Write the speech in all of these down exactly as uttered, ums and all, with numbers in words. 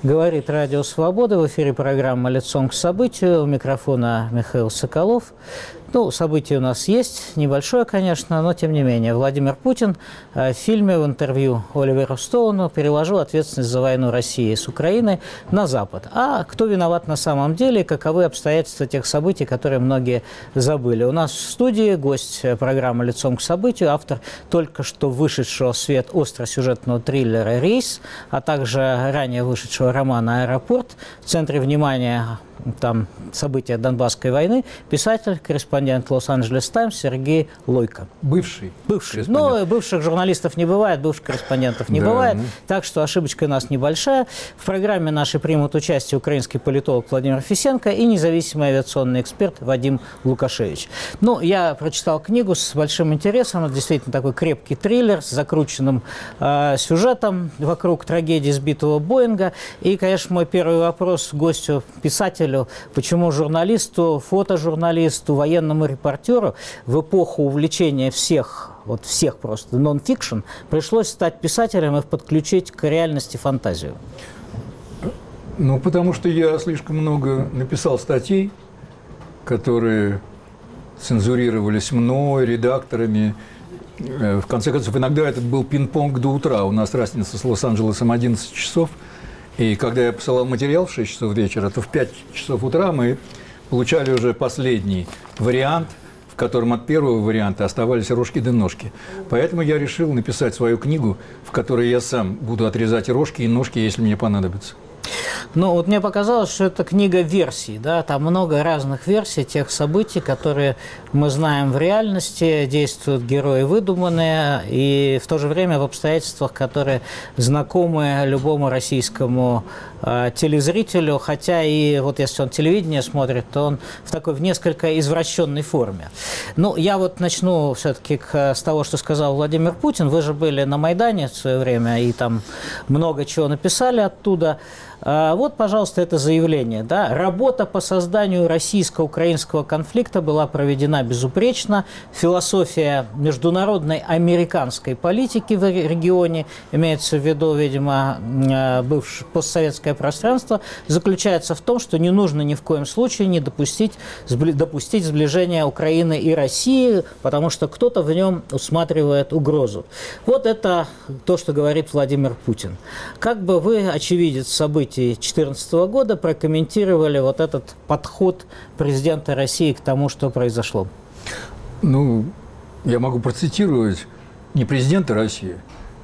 Говорит Радио Свобода. В эфире программа «Лицом к событию». У микрофона Михаил Соколов. Ну, событие у нас есть, небольшое, конечно, но тем не менее. Владимир Путин в фильме, в интервью Оливеру Стоуну переложил ответственность за войну России с Украиной на Запад. А кто виноват на самом деле, каковы обстоятельства тех событий, которые многие забыли? У нас в студии гость программы «Лицом к событию», автор только что вышедшего в свет остросюжетного триллера «Рейс», а также ранее вышедшего романа «Аэропорт». В центре внимания там события Донбасской войны, писатель, корреспондент «Лос-Анджелес Таймс» Сергей Лойко. Бывший. Бывший. Но бывших журналистов не бывает, бывших корреспондентов не да, бывает, ну... так что ошибочка у нас небольшая. В программе нашей примут участие украинский политолог Владимир Фисенко и независимый авиационный эксперт Вадим Лукашевич. Ну, я прочитал книгу с большим интересом, это действительно такой крепкий триллер с закрученным э, сюжетом вокруг трагедии сбитого Боинга. И, конечно, мой первый вопрос гостю, писателю: почему журналисту, фотожурналисту, военному репортеру в эпоху увлечения всех, вот всех просто, нон-фикшн, пришлось стать писателем и подключить к реальности фантазию? Ну, потому что я слишком много написал статей, которые цензурировались мной, редакторами. В конце концов, иногда это был пинг-понг до утра. У нас разница с Лос-Анджелесом одиннадцать часов. И когда я посылал материал в шесть часов вечера, то в пять часов утра мы получали уже последний вариант, в котором от первого варианта оставались рожки да ножки. Поэтому я решил написать свою книгу, в которой я сам буду отрезать рожки и ножки, если мне понадобится. Ну, вот мне показалось, что это книга версий, да, там много разных версий тех событий, которые мы знаем в реальности, действуют герои выдуманные, и в то же время в обстоятельствах, которые знакомы любому российскому э, телезрителю, хотя и вот если он телевидение смотрит, то он в такой в несколько извращенной форме. Ну, я вот начну все-таки с того, что сказал Владимир Путин. Вы же были на Майдане в свое время, и там много чего написали оттуда. Вот, пожалуйста, это заявление. Да? Работа по созданию российско-украинского конфликта была проведена безупречно. Философия международной американской политики в регионе, имеется в виду, видимо, бывшее постсоветское пространство, заключается в том, что не нужно ни в коем случае не допустить, допустить сближения Украины и России, потому что кто-то в нем усматривает угрозу. Вот это то, что говорит Владимир Путин. Как бы вы, очевидец событий две тысячи четырнадцатого года, прокомментировали вот этот подход президента России к тому, что произошло? Ну, я могу процитировать не президента России.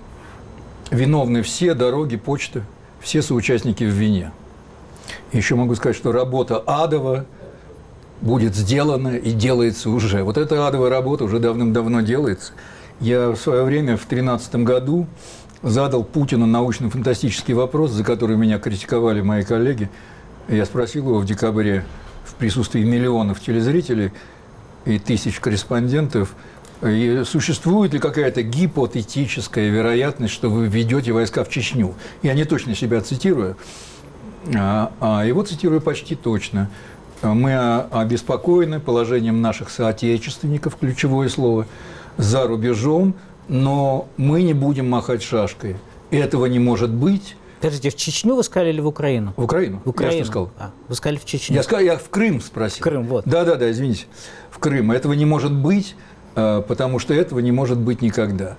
Виновны все, дороги, почта, все соучастники в вине. Еще могу сказать, что работа адова будет сделана и делается уже. Вот эта адовая работа уже давным-давно делается. Я в свое время, в две тысячи тринадцатом году, задал Путину научно-фантастический вопрос, за который меня критиковали мои коллеги. Я спросил его в декабре в присутствии миллионов телезрителей и тысяч корреспондентов, и существует ли какая-то гипотетическая вероятность, что вы введете войска в Чечню. Я не точно себя цитирую, а, а его цитирую почти точно. Мы обеспокоены положением наших соотечественников, ключевое слово, за рубежом, но мы не будем махать шашкой. Этого не может быть. Подождите, в Чечню вы сказали или в Украину? В Украину. В Украину. Я что сказал? А, вы сказали в Чечню. Я, сказал, я в Крым спросил. Крым, вот. Да-да-да, извините. В Крым. Этого не может быть, потому что этого не может быть никогда.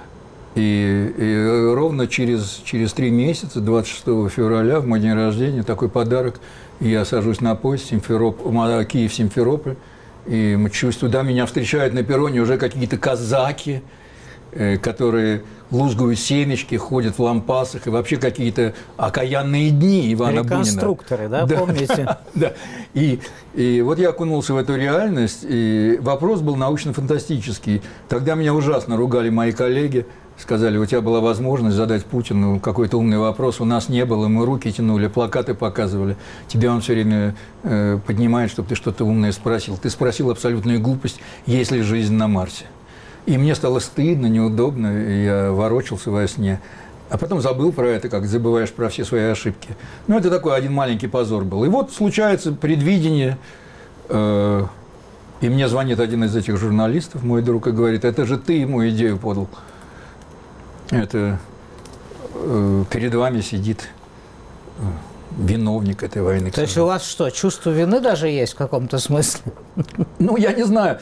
И, и ровно через, через три месяца, двадцать шестого февраля, в мой день рождения, такой подарок, я сажусь на поезд Симфероп... Киев-Симферополь, и чувствую, да, меня встречают на перроне уже какие-то казаки, которые лузгают семечки, ходят в лампасах, и вообще какие-то окаянные дни Ивана Бунина. Реконструкторы, да, да, помните? Да, да. И, и вот я окунулся в эту реальность, и вопрос был научно-фантастический. Тогда меня ужасно ругали мои коллеги, сказали, у тебя была возможность задать Путину какой-то умный вопрос, у нас не было, мы руки тянули, плакаты показывали, тебя он все время э, поднимает, чтобы ты что-то умное спросил. Ты спросил абсолютную глупость, есть ли жизнь на Марсе. И мне стало стыдно, неудобно, и я ворочался во сне. А потом забыл про это, как забываешь про все свои ошибки. Ну, это такой один маленький позор был. И вот случается предвидение, э, и мне звонит один из этих журналистов, мой друг, и говорит, это же ты ему идею подал. Это э, перед вами сидит виновник этой войны. То есть у вас что, чувство вины даже есть в каком-то смысле? Ну, я не знаю.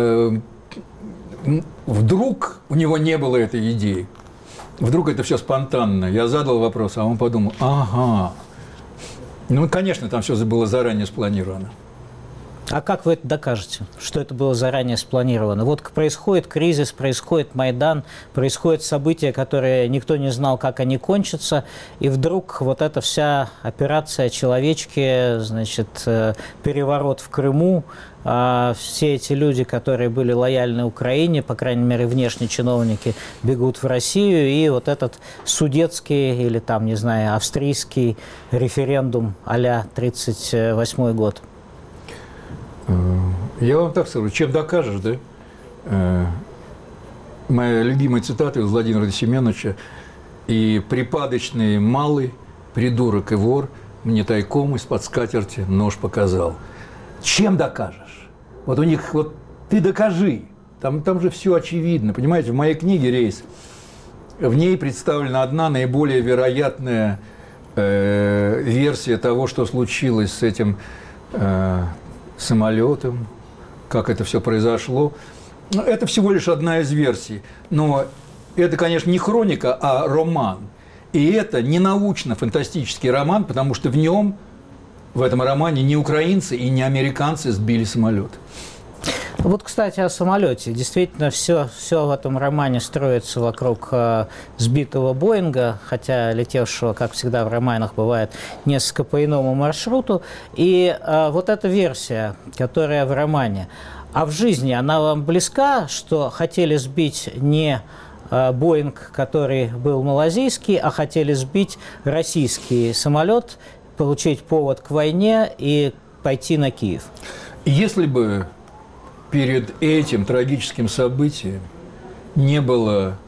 Вдруг у него не было этой идеи. Вдруг это все спонтанно. Я задал вопрос, а он подумал, ага. Ну, конечно, там все было заранее спланировано. А как вы это докажете, что это было заранее спланировано? Вот происходит кризис, происходит Майдан, происходят события, которые никто не знал, как они кончатся, и вдруг вот эта вся операция «Человечки», значит, переворот в Крыму, все эти люди, которые были лояльны Украине, по крайней мере, внешние чиновники, бегут в Россию, и вот этот судетский или там, не знаю, австрийский референдум а-ля тридцать восьмой год. Я вам так скажу, чем докажешь, да? Моя любимая цитата из Владимира Семеновича: «И припадочный малый, придурок и вор мне тайком из-под скатерти нож показал». Чем докажешь? Вот у них, вот ты докажи, там, там же все очевидно, понимаете? В моей книге «Рейс», в ней представлена одна наиболее вероятная э, версия того, что случилось с этим э, самолетом, как это все произошло. Это всего лишь одна из версий. Но это, конечно, не хроника, а роман. И это не научно-фантастический роман, потому что в нем, в этом романе, не украинцы и не американцы сбили самолет. Вот, кстати, о самолете. Действительно, все, все в этом романе строится вокруг э, сбитого Боинга, хотя летевшего, как всегда в романах бывает, несколько по иному маршруту. И э, вот эта версия, которая в романе, а в жизни она вам близка, что хотели сбить не э, Боинг, который был малазийский, а хотели сбить российский самолет, получить повод к войне и пойти на Киев? Если бы перед этим трагическим событием не было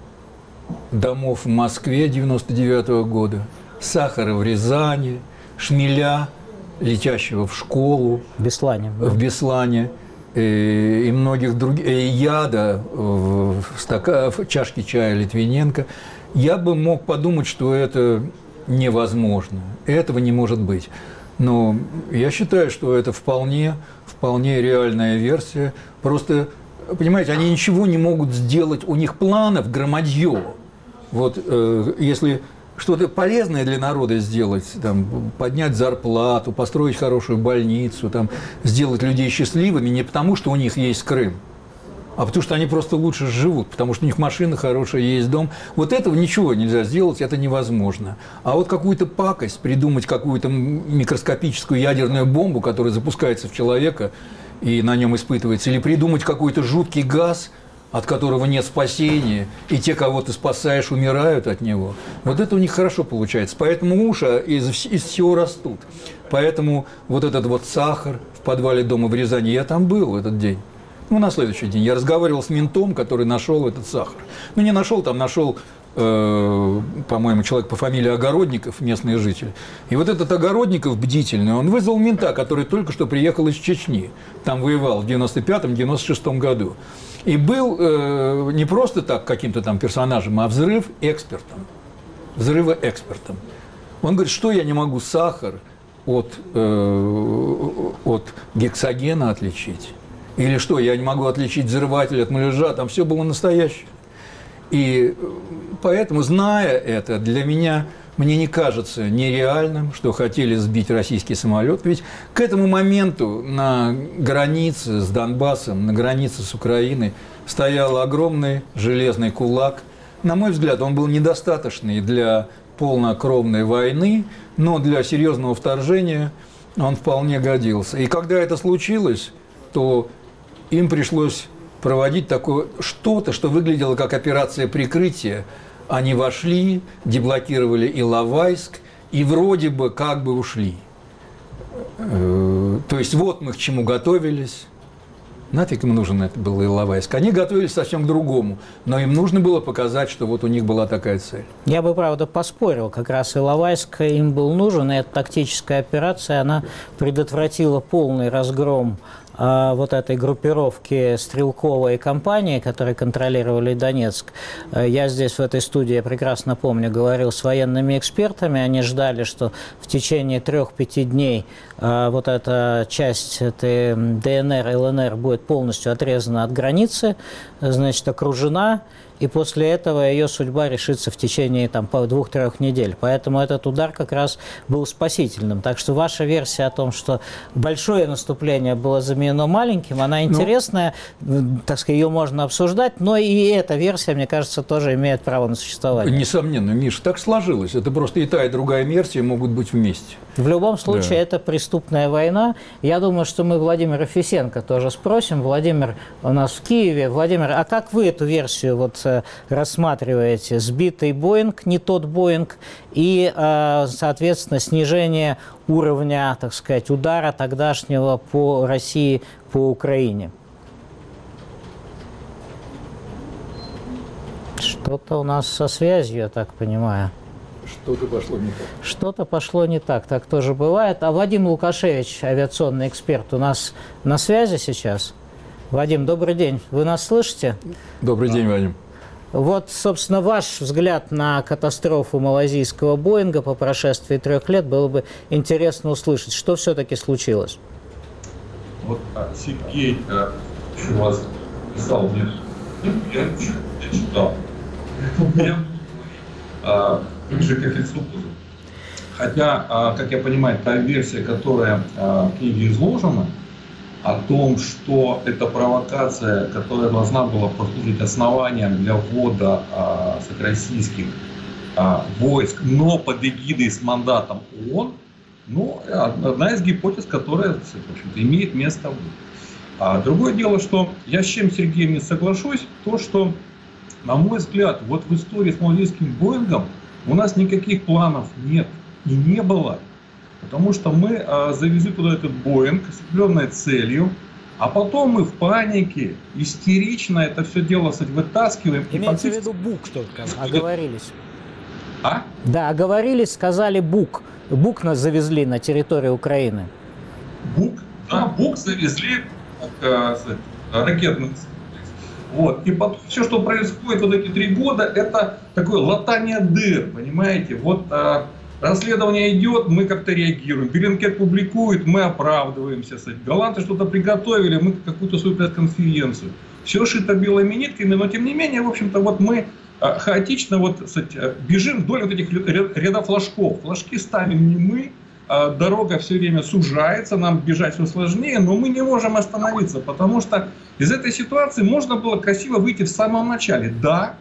домов в Москве девяносто девятого года, сахара в Рязани, шмеля, летящего в школу, Беслане, в Беслане, и, и многих других, и яда в, стака, в чашке чая Литвиненко, я бы мог подумать, что это невозможно, этого не может быть. Но я считаю, что это вполне, вполне реальная версия. Просто, понимаете, они ничего не могут сделать, у них планов громадье. Вот э, если что-то полезное для народа сделать, там, поднять зарплату, построить хорошую больницу, там, сделать людей счастливыми, не потому, что у них есть Крым, а потому что они просто лучше живут, потому что у них машина хорошая, есть дом. Вот этого ничего нельзя сделать, это невозможно. А вот какую-то пакость, придумать какую-то микроскопическую ядерную бомбу, которая запускается в человека и на нем испытывается, или придумать какой-то жуткий газ, от которого нет спасения, и те, кого ты спасаешь, умирают от него. Вот это у них хорошо получается. Поэтому уши из, из всего растут. Поэтому вот этот вот сахар в подвале дома в Рязани, я там был в этот день. Ну, на следующий день я разговаривал с ментом, который нашел этот сахар. Ну, не нашел, там нашел, э, по-моему, человек по фамилии Огородников, местный житель. И вот этот Огородников бдительный, он вызвал мента, который только что приехал из Чечни. Там воевал в девяносто пятом — девяносто шестом году. И был э, не просто так каким-то там персонажем, а взрыв экспертом. Взрыва экспертом. Он говорит, что я не могу сахар от, э, от гексогена отличить. Или что, я не могу отличить взрыватель от муляжа, там все было настоящее. И поэтому, зная это, для меня, мне не кажется нереальным, что хотели сбить российский самолет. Ведь к этому моменту на границе с Донбассом, на границе с Украиной стоял огромный железный кулак. На мой взгляд, он был недостаточный для полнокровной войны, но для серьезного вторжения он вполне годился. И когда это случилось, то им пришлось проводить такое что-то, что выглядело как операция прикрытия. Они вошли, деблокировали Иловайск и вроде бы как бы ушли. То есть вот мы к чему готовились. Нафиг им нужен это был Иловайск. Они готовились совсем к другому, но им нужно было показать, что вот у них была такая цель. Я бы, правда, поспорил. Как раз Иловайск им был нужен, и эта тактическая операция, она предотвратила полный разгром э, вот этой группировки Стрелкова и компании, которые контролировали Донецк. Я здесь в этой студии, я прекрасно помню, говорил с военными экспертами. Они ждали, что в течение трех-пяти дней э, вот эта часть этой ДНР, ЛНР будет полностью отрезана от границы, значит, окружена. И после этого ее судьба решится в течение там, двух-трех недель. Поэтому этот удар как раз был спасительным. Так что ваша версия о том, что большое наступление было заменено маленьким, она интересная, ну, так сказать, ее можно обсуждать, но и эта версия, мне кажется, тоже имеет право на существование. Несомненно, Миш, так сложилось. Это просто и та, и другая версия могут быть вместе. В любом случае, да. Это преступная война. Я думаю, что мы Владимира Фисенко тоже спросим. Владимир у нас в Киеве. Владимир, а как вы эту версию вот рассматриваете? Сбитый Боинг, не тот Боинг, и, соответственно, снижение уровня, так сказать, удара тогдашнего по России, по Украине. Что-то у нас со связью, я так понимаю. Что-то пошло не так. Что-то пошло не так, так тоже бывает. А Вадим Лукашевич, авиационный эксперт, у нас на связи сейчас. Вадим, добрый день. Вы нас слышите? Добрый день, Вадим. Вот, собственно, ваш взгляд на катастрофу малайзийского Боинга по прошествии трех лет было бы интересно услышать. Что все-таки случилось? Вот Сергей еще вас писал мне, я читал. Же коэффициент. Хотя, как я понимаю, та версия, которая в книге изложена, о том, что это провокация, которая должна была послужить основанием для ввода российских войск, но под эгидой с мандатом ООН, ну, одна из гипотез, которая, в общем-то, имеет место быть. А другое дело, что я с чем, Сергей, не соглашусь, то, что, на мой взгляд, вот в истории с малайзийским Боингом у нас никаких планов нет и не было, потому что мы а, завезли туда этот Боинг с определенной целью, а потом мы в панике, истерично это все дело, кстати, вытаскиваем. Имеется и фактически... в виду Бук только, оговорились. А? Да, оговорились, сказали Бук. Бук нас завезли на территорию Украины. Бук? Да, Бук завезли э, ракетных. Вот. И потом все, что происходит вот эти три года, это такое латание дыр, понимаете? Вот а, расследование идет, мы как-то реагируем. Беллинкет публикует, мы оправдываемся. Голландцы что-то приготовили, мы какую-то свою пресс-конференцию. Все шито белыми нитками, но тем не менее, в общем-то, вот мы а, хаотично вот, кстати, бежим вдоль вот этих рядов флажков. Флажки ставим не мы. Дорога все время сужается, нам бежать все сложнее, но мы не можем остановиться, потому что из этой ситуации можно было красиво выйти в самом начале. Да,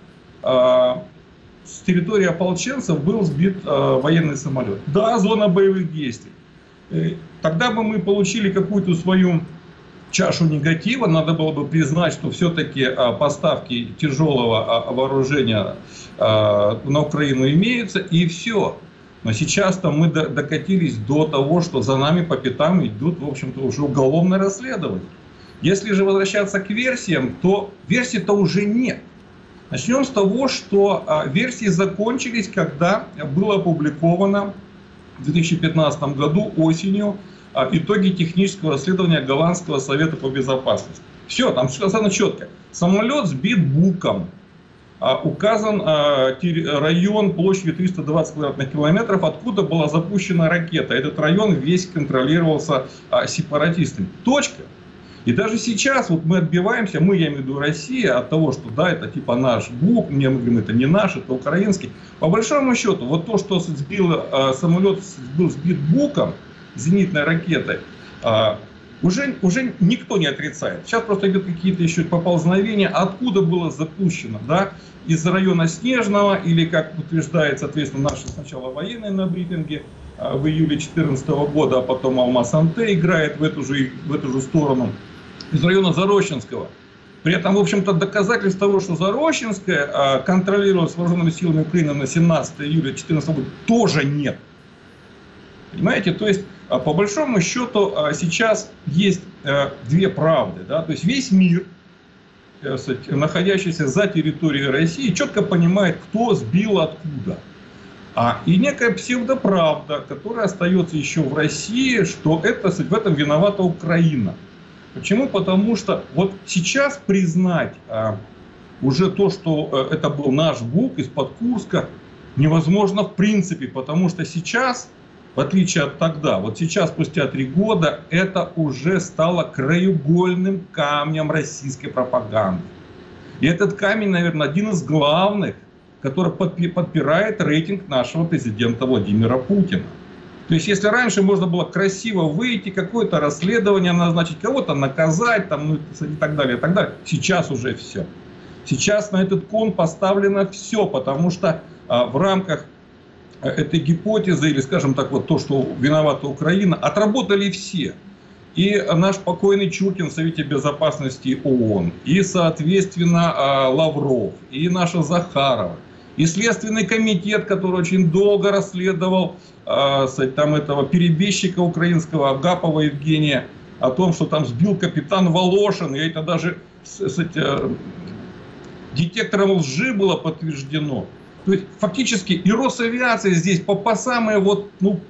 с территории ополченцев был сбит военный самолет. Да, зона боевых действий. Тогда бы мы получили какую-то свою чашу негатива, надо было бы признать, что все-таки поставки тяжелого вооружения на Украину имеются, и все. Но сейчас-то мы докатились до того, что за нами по пятам идут, в общем-то, уже уголовное расследование. Если же возвращаться к версиям, то версий-то уже нет. Начнем с того, что версии закончились, когда было опубликовано в две тысячи пятнадцатом году осенью итоги технического расследования Голландского совета по безопасности. Все, там сказано четко. Самолет сбит Буком. Указан район площадью триста двадцать квадратных километров, откуда была запущена ракета. Этот район весь контролировался сепаратистами. Точка. И даже сейчас вот мы отбиваемся, мы, я имею в виду Россия, от того, что да, это типа наш Бук, мне мы говорим, это не наш, это украинский. По большому счету, вот то, что сбил, самолет был сбит Буком, зенитной ракетой, Уже, уже никто не отрицает. Сейчас просто идут какие-то еще поползновения, откуда было запущено, да, из района Снежного, или, как утверждает, соответственно, наши сначала военные на брифинге в июле две тысячи четырнадцатого года, а потом Алма-Санте играет в эту же, в эту же сторону, из района Зарощенского. При этом, в общем-то, доказательств того, что Зарощенское контролировалось вооруженными силами Украины на семнадцатое июля две тысячи четырнадцатого года, тоже нет. Понимаете, то есть, по большому счету, сейчас есть две правды. Да? То есть весь мир, находящийся за территорией России, четко понимает, кто сбил откуда. А, и некая псевдоправда, которая остается еще в России, что это, в этом виновата Украина. Почему? Потому что вот сейчас признать а, уже то, что а, это был наш БУК из-под Курска, невозможно в принципе, потому что сейчас, в отличие от тогда, вот сейчас, спустя три года, это уже стало краеугольным камнем российской пропаганды. И этот камень, наверное, один из главных, который подпирает рейтинг нашего президента Владимира Путина. То есть, если раньше можно было красиво выйти, какое-то расследование назначить, кого-то наказать, там, ну, и так далее, и так далее, сейчас уже все. Сейчас на этот кон поставлено все, потому что а, в рамках этой гипотезы, или, скажем так, вот то, что виновата Украина, отработали все. И наш покойный Чуркин в Совете Безопасности ООН, и, соответственно, Лавров, и наша Захарова, и Следственный комитет, который очень долго расследовал там этого перебежчика украинского Агапова Евгения, о том, что там сбил капитан Волошин, и это даже с, с, с детектором лжи было подтверждено. То есть фактически и Росавиация здесь по, по самое вот, ну,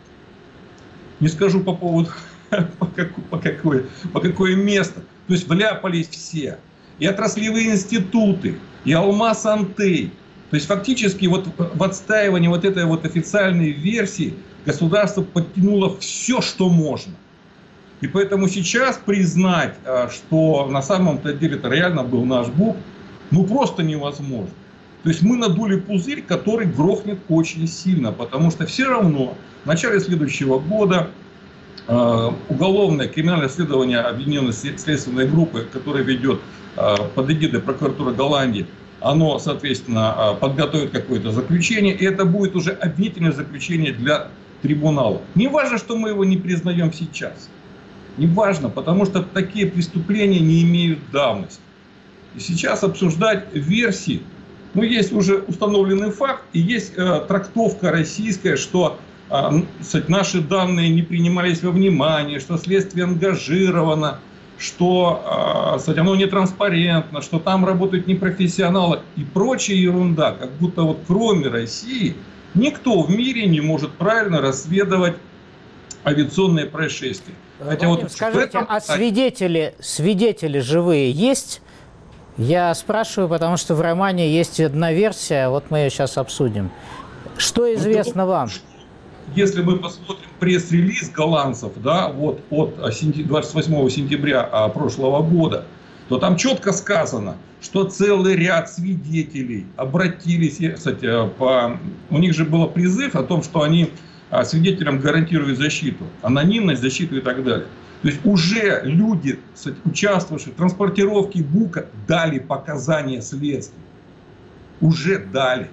не скажу по поводу, по, как, по, какое, по какое место. То есть вляпались все. И отраслевые институты, и Алмаз-Антей. То есть фактически вот в отстаивании вот этой вот официальной версии государство подтянуло все, что можно. И поэтому сейчас признать, что на самом-то деле это реально был наш БУК, ну просто невозможно. То есть мы надули пузырь, который грохнет очень сильно, потому что все равно в начале следующего года э, уголовное криминальное расследование объединенной следственной группы, которое ведет э, под эгидой прокуратуры Голландии, оно, соответственно, э, подготовит какое-то заключение, и это будет уже обвинительное заключение для трибунала. Не важно, что мы его не признаем сейчас. Не важно, потому что такие преступления не имеют давности. И сейчас обсуждать версии. Ну, есть уже установленный факт, и есть э, трактовка российская, что э, кстати, наши данные не принимались во внимание, что следствие ангажировано, что э, кстати, оно нетранспарентно, что там работают непрофессионалы и прочая ерунда. Как будто вот кроме России никто в мире не может правильно расследовать авиационные происшествия. Хотя Владимир, вот скажите, этом... а свидетели, свидетели живые есть? Я спрашиваю, потому что в романе есть одна версия, вот мы ее сейчас обсудим. Что известно вам? Если мы посмотрим пресс-релиз голландцев, да, вот от двадцать восьмого сентября прошлого года, то там четко сказано, что целый ряд свидетелей обратились, кстати, по... у них же был призыв о том, что они свидетелям гарантируют защиту, анонимность, защиту и так далее. То есть уже люди, кстати, участвовавшие в транспортировке БУКа, дали показания следствию. Уже дали.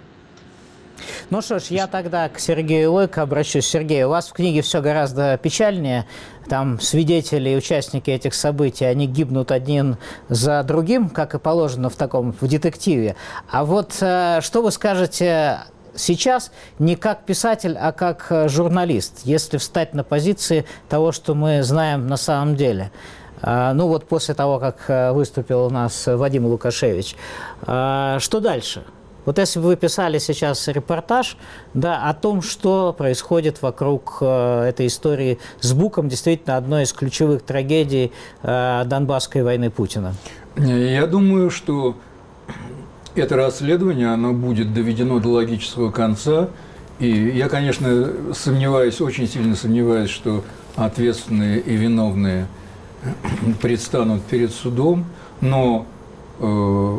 Ну что ж, я тогда к Сергею Лойко обращусь. Сергей, у вас в книге все гораздо печальнее. Там свидетели и участники этих событий, они гибнут один за другим, как и положено в таком, в детективе. А вот что вы скажете сейчас не как писатель, а как журналист, если встать на позиции того, что мы знаем на самом деле? Ну вот после того, как выступил у нас Вадим Лукашевич. Что дальше? Вот если бы вы писали сейчас репортаж, да, о том, что происходит вокруг этой истории с БУКом, действительно одной из ключевых трагедий Донбасской войны Путина. Я думаю, что это расследование, оно будет доведено до логического конца. И я, конечно, сомневаюсь, очень сильно сомневаюсь, что ответственные и виновные предстанут перед судом, но э,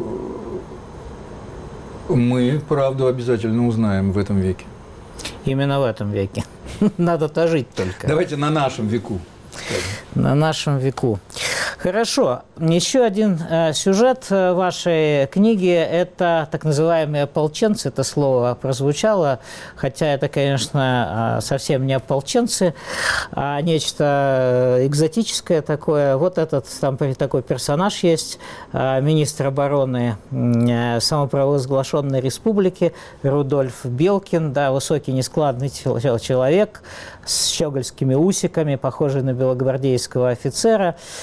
мы правду обязательно узнаем в этом веке. Именно в этом веке. Надо-то жить только. Давайте на нашем веку. На нашем веку. Хорошо. Еще один э, сюжет вашей книги – это так называемые ополченцы. Это слово прозвучало, хотя это, конечно, совсем не ополченцы, а нечто экзотическое такое. Вот этот там такой персонаж есть, э, министр обороны э, самопровозглашенной республики Рудольф Белкин, да, высокий нескладный человек с щегольскими усиками, похожий на белогвардейского офицера.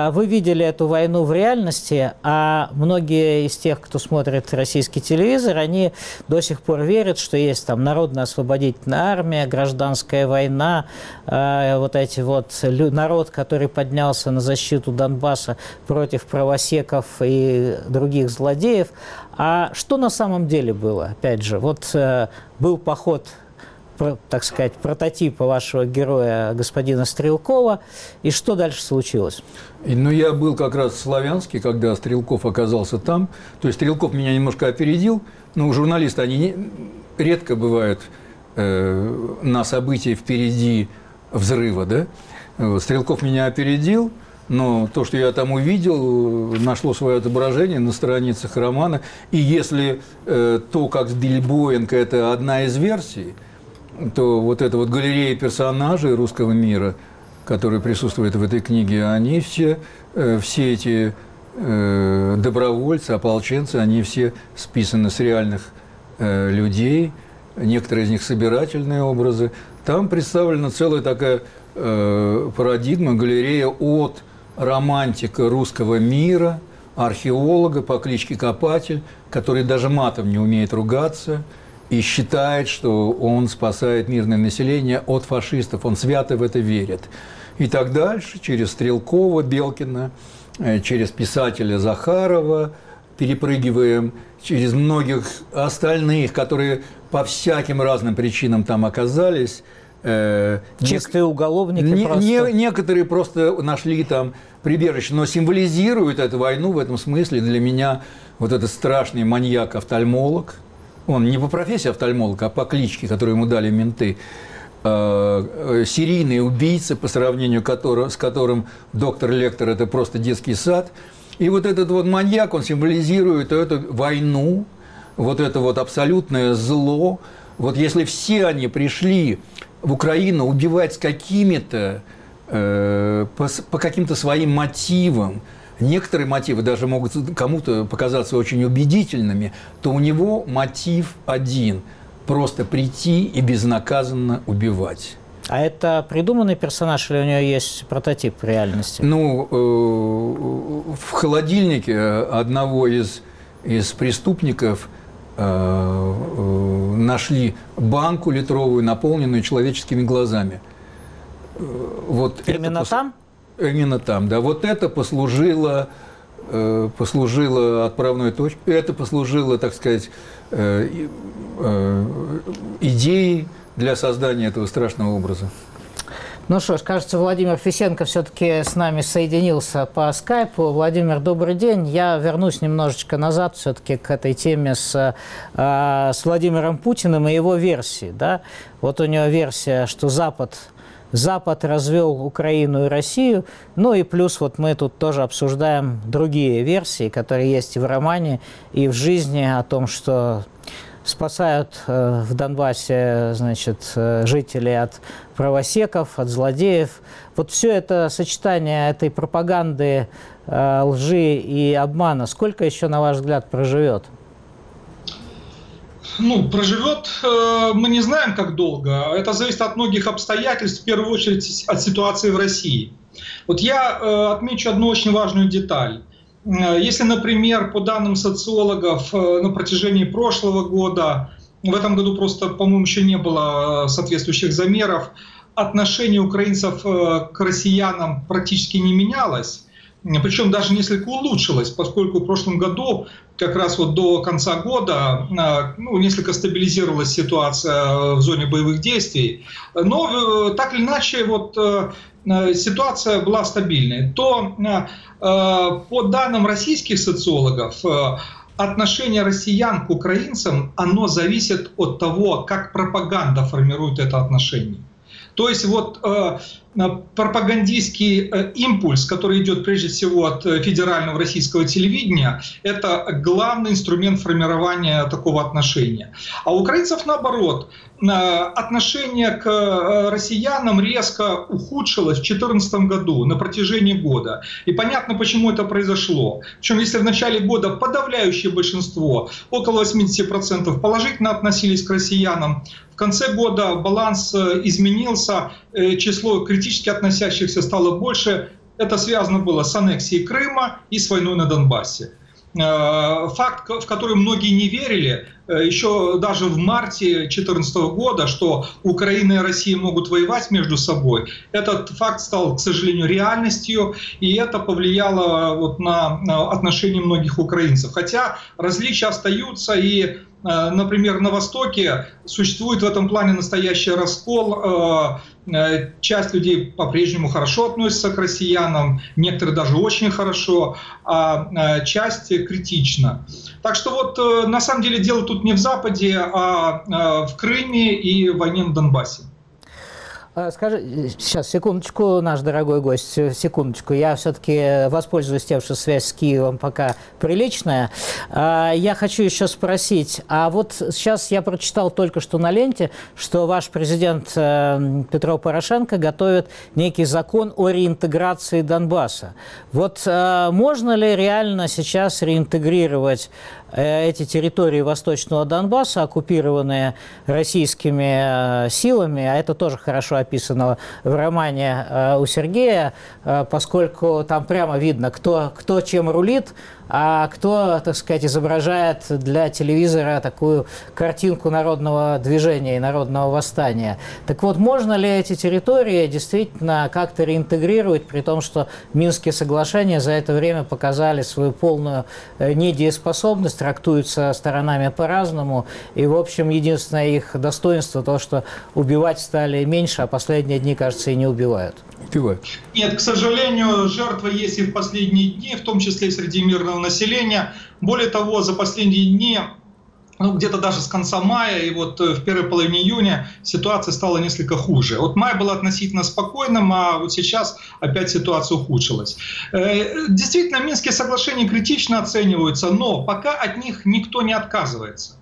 вы видели эту войну в реальности, а многие из тех, кто смотрит российский телевизор, они до сих пор верят, что есть там народно-освободительная армия, гражданская война, вот эти вот народ, который поднялся на защиту Донбасса против правосеков и других злодеев. А что на самом деле было? Опять же, вот был поход, так сказать, прототипа вашего героя, господина Стрелкова, и что дальше случилось? Ну, я был как раз в Славянске, когда Стрелков оказался там. То есть Стрелков меня немножко опередил. Ну, журналисты, они не, редко бывают э, на событии впереди взрыва, да? Вот, Стрелков меня опередил, но то, что я там увидел, нашло свое отображение на страницах романа. И если э, то, как сбили Боинг, это одна из версий, то вот эта вот галерея персонажей русского мира, которые присутствуют в этой книге, они все, э, все эти э, добровольцы, ополченцы, они все списаны с реальных э, людей, некоторые из них собирательные образы. Там представлена целая такая э, парадигма, галерея от романтика русского мира, археолога по кличке Копатель, который даже матом не умеет ругаться, и считает, что он спасает мирное население от фашистов, он свято в это верит. И так дальше, через Стрелкова, Белкина, через писателя Захарова, перепрыгиваем через многих остальных, которые по всяким разным причинам там оказались. Чистые уголовники не, просто. Не, некоторые просто нашли там прибежище, но символизирует эту войну в этом смысле для меня вот этот страшный маньяк-офтальмолог. Он не по профессии офтальмолог, а по кличке, которую ему дали менты. Серийный убийца, по сравнению которого, с которым доктор Лектор – это просто детский сад. И вот этот вот маньяк, он символизирует эту войну, вот это вот абсолютное зло. Вот если все они пришли в Украину убивать с какими-то, э, по, по каким-то своим мотивам, некоторые мотивы даже могут кому-то показаться очень убедительными, то у него мотив один – просто прийти и безнаказанно убивать. А это придуманный персонаж или у него есть прототип в реальности? Ну, э, в холодильнике одного из, из преступников э, э, нашли банку литровую, наполненную человеческими глазами. Вот именно это, там? Именно там, да. Вот это послужило, э, послужило отправной точкой, это послужило, так сказать, э, э, идеей для создания этого страшного образа. Ну что ж, кажется, Владимир Фисенко все-таки с нами соединился по скайпу. Владимир, добрый день. Я вернусь немножечко назад все-таки к этой теме с, э, с Владимиром Путиным и его версией. Да? Вот у него версия, что Запад... Запад развел Украину и Россию, ну и плюс вот мы тут тоже обсуждаем другие версии, которые есть и в романе, и в жизни, о том, что спасают э, в Донбассе, значит, э, жителей от правосеков, от злодеев. Вот все это сочетание этой пропаганды, э, лжи и обмана, сколько еще, на ваш взгляд, проживет? Ну, проживет, мы не знаем, как долго. Это зависит от многих обстоятельств, в первую очередь от ситуации в России. Вот я отмечу одну очень важную деталь. Если, например, по данным социологов, на протяжении прошлого года, в этом году просто, по-моему, еще не было соответствующих замеров, отношение украинцев к россиянам практически не менялось. Причем даже несколько улучшилось, поскольку в прошлом году, как раз вот до конца года, ну, несколько стабилизировалась ситуация в зоне боевых действий. Но так или иначе вот, ситуация была стабильной. То по данным российских социологов, отношение россиян к украинцам, оно зависит от того, как пропаганда формирует это отношение. То есть вот э, пропагандистский э, импульс, который идет прежде всего от федерального российского телевидения, это главный инструмент формирования такого отношения. А у украинцев наоборот, э, отношение к э, россиянам резко ухудшилось в две тысячи четырнадцатом году на протяжении года. И понятно, почему это произошло. Причем если в начале года подавляющее большинство, около восьмидесяти процентов, положительно относились к россиянам, в конце года баланс изменился, число критически относящихся стало больше, Это связано было с аннексией Крыма и с войной на Донбассе. Факт, в который многие не верили, еще даже в марте две тысячи четырнадцатого года, что Украина и Россия могут воевать между собой, этот факт стал, к сожалению, реальностью, и это повлияло вот на отношения многих украинцев. Хотя различия остаются, и, например, на Востоке существует в этом плане настоящий раскол. Часть людей по-прежнему хорошо относится к россиянам, некоторые даже очень хорошо, а часть критично. Так что вот на самом деле дело тут не в Западе, а в Крыме и в войне на Донбассе. Скажи, сейчас, секундочку, наш дорогой гость, секундочку. Я все-таки воспользуюсь тем, что связь с Киевом пока приличная. Я хочу еще спросить, а вот сейчас я прочитал только что на ленте, что ваш президент Петро Порошенко готовит некий закон о реинтеграции Донбасса. Вот можно ли реально сейчас реинтегрировать эти территории Восточного Донбасса, оккупированные российскими силами, а это тоже хорошо описано в романе у Сергея, поскольку там прямо видно, кто, кто чем рулит, а кто, так сказать, изображает для телевизора такую картинку народного движения и народного восстания. Так вот, можно ли эти территории действительно как-то реинтегрировать, при том, что Минские соглашения за это время показали свою полную недееспособность, трактуются сторонами по-разному, и, в общем, единственное их достоинство то, что убивать стали меньше, а последние дни, кажется, и не убивают. Убивают. Нет, к сожалению, жертвы есть и в последние дни, в том числе и среди мирного населения. Более того, за последние дни, ну, где-то даже с конца мая и вот в первой половине июня ситуация стала несколько хуже. Вот май был относительно спокойным, а вот сейчас опять ситуация ухудшилась. Действительно, Минские соглашения критично оцениваются, но пока от них никто не отказывается.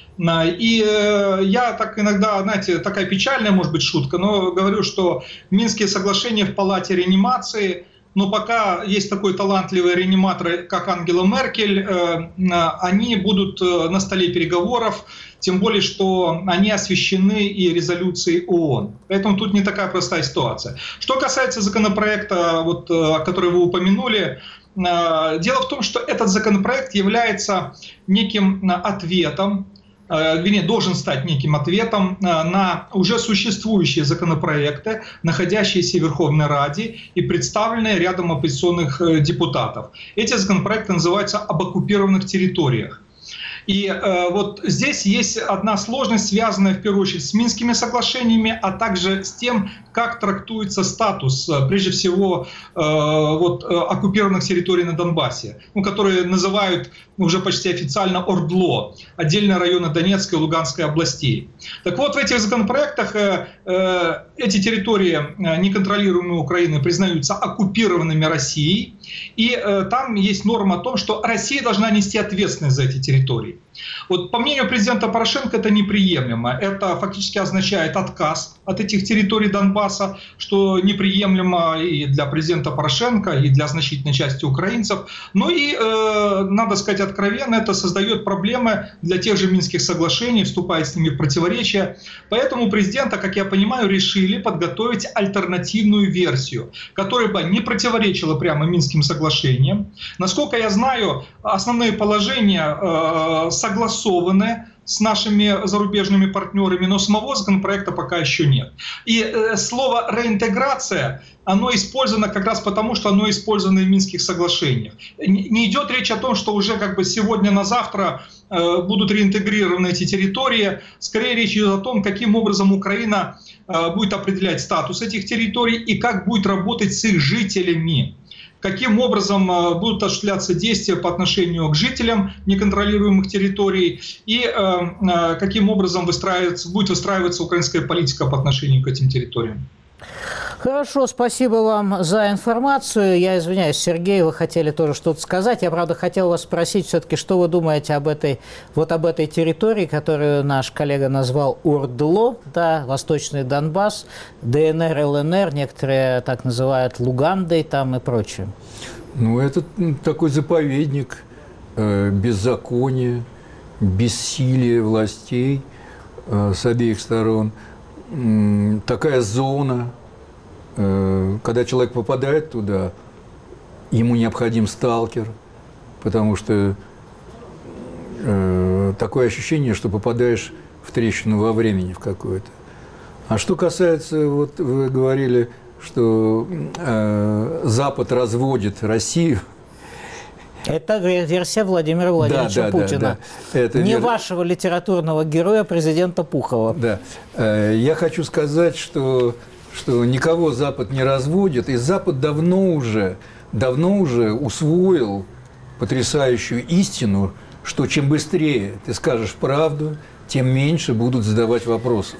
И я так иногда, знаете, такая печальная, может быть, шутка, но говорю, что Минские соглашения в палате реанимации, но пока есть такой талантливый реаниматор, как Ангела Меркель, они будут на столе переговоров, тем более, что они освещены и резолюцией ООН. Поэтому тут не такая простая ситуация. Что касается законопроекта, вот, который вы упомянули, дело в том, что этот законопроект является неким ответом, вернее, должен стать неким ответом на уже существующие законопроекты, находящиеся в Верховной Раде и представленные рядом оппозиционных депутатов. Эти законопроекты называются «Об оккупированных территориях». И э, вот здесь есть одна сложность, связанная в первую очередь с Минскими соглашениями, а также с тем, как трактуется статус, прежде всего, э, вот, оккупированных территорий на Донбассе, ну, которые называют уже почти официально ОРДЛО, отдельные районы Донецкой и Луганской областей. Так вот, в этих законопроектах э, э, эти территории, э, неконтролируемые Украиной, признаются оккупированными Россией, и э, там есть норма о том, что Россия должна нести ответственность за эти территории. Вот по мнению президента Порошенко это неприемлемо. Это фактически означает отказ от этих территорий Донбасса, что неприемлемо и для президента Порошенко, и для значительной части украинцев. Ну и, э, надо сказать откровенно, это создает проблемы для тех же Минских соглашений, вступает с ними в противоречие. Поэтому президента, как я понимаю, решили подготовить альтернативную версию, которая бы не противоречила прямо Минским соглашениям. Насколько я знаю, основные положения э, согласованы с нашими зарубежными партнерами, но самого законопроекта пока еще нет. И э, слово «реинтеграция», оно использовано как раз потому, что оно использовано в Минских соглашениях. Не, не идет речь о том, что уже как бы сегодня на завтра э, будут реинтегрированы эти территории. Скорее речь идет о том, каким образом Украина э, будет определять статус этих территорий и как будет работать с их жителями. Каким образом будут осуществляться действия по отношению к жителям неконтролируемых территорий и э, каким образом выстраивается, будет выстраиваться украинская политика по отношению к этим территориям. Хорошо, спасибо вам за информацию. Я извиняюсь, Сергей, вы хотели тоже что-то сказать. Я, правда, хотел вас спросить все-таки, что вы думаете об этой, вот об этой территории, которую наш коллега назвал ОРДЛО, да, Восточный Донбасс, ДНР, ЛНР, некоторые так называют Лугандой там и прочее. Ну, это такой заповедник э, беззакония, бессилия властей э, с обеих сторон. Э, такая зона когда человек попадает туда, ему необходим сталкер, потому что э, такое ощущение, что попадаешь в трещину во времени в какую-то. А что касается, вот вы говорили, что э, Запад разводит Россию. Это версия Владимира Владимировича да, да, Путина. Да, да. Это не вер... вашего литературного героя, президента Пухова. Да. Э, я хочу сказать, что, что никого Запад не разводит, и Запад давно уже, давно уже усвоил потрясающую истину, что чем быстрее ты скажешь правду, тем меньше будут задавать вопросов.